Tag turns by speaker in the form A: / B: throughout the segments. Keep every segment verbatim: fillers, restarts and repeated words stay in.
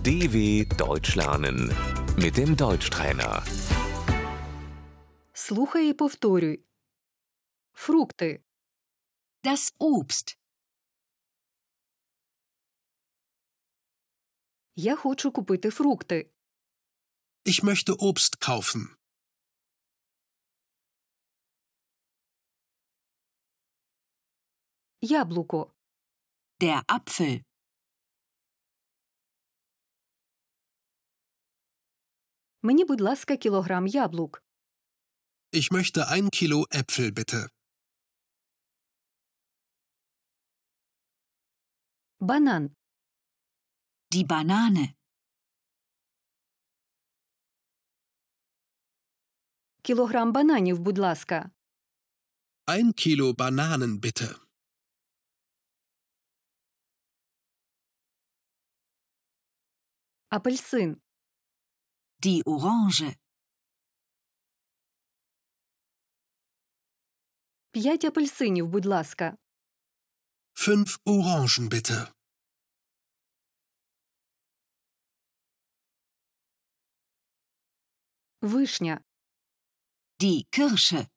A: D W Deutsch lernen mit dem Deutschtrainer.
B: Слухай і повторюй. Фрукти.
C: Das Obst.
B: Я хочу купити фрукти.
D: Ich möchte Obst kaufen.
B: Яблуко.
C: Der Apfel.
B: Мені, будь ласка, кілограм яблук.
D: Ich möchte ein Kilo Äpfel, bitte.
B: Банан.
C: Die Banane.
B: Кілограм бананів, будь ласка.
D: Ein Kilo Bananen, bitte.
B: Апельсин.
C: Die Orange.
B: П'ять апельсинів, будь ласка.
D: Fünf Orangen, bitte.
B: Вишня.
C: Die Kirsche.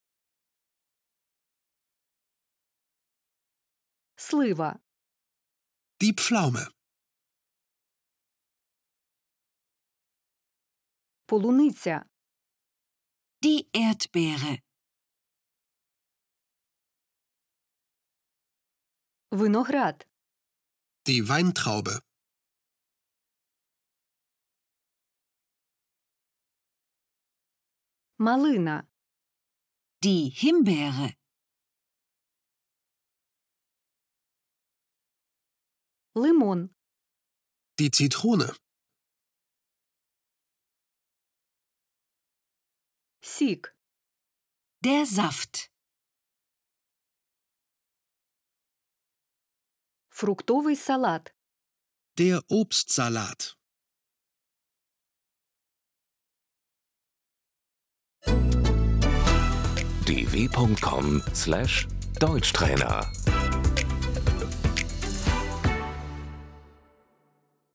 B: Слива.
D: Die Pflaume.
B: Полуниця.
C: Die Erdbeere.
B: Виноград.
D: Die Weintraube.
B: Малина.
C: Die Himbeere.
B: Лимон.
D: Die Zitrone.
B: Сік.
C: Der Saft.
B: Фруктовий салат.
D: Der Obstsalat.
A: d w punkt com slash Deutschtrainer